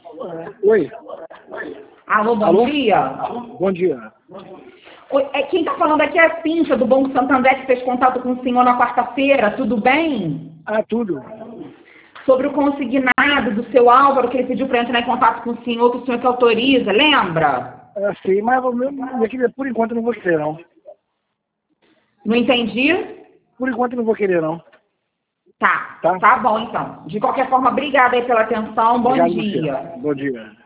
Oi. Alô, bom Alô? dia. Bom dia. Oi, quem está falando aqui é a Cíntia, do Banco Santander, que fez contato com o senhor na quarta-feira. Tudo bem? Ah, tudo. Sobre o consignado do seu Álvaro, que ele pediu para entrar em contato com o senhor, que o senhor que autoriza, lembra? Sim, mas minha querida, por enquanto eu não vou querer, não. Não entendi? Por enquanto eu não vou querer, não. Tá, Tá? tá bom então. De qualquer forma, obrigada aí pela atenção. Bom Obrigado a dia. você. Bom dia.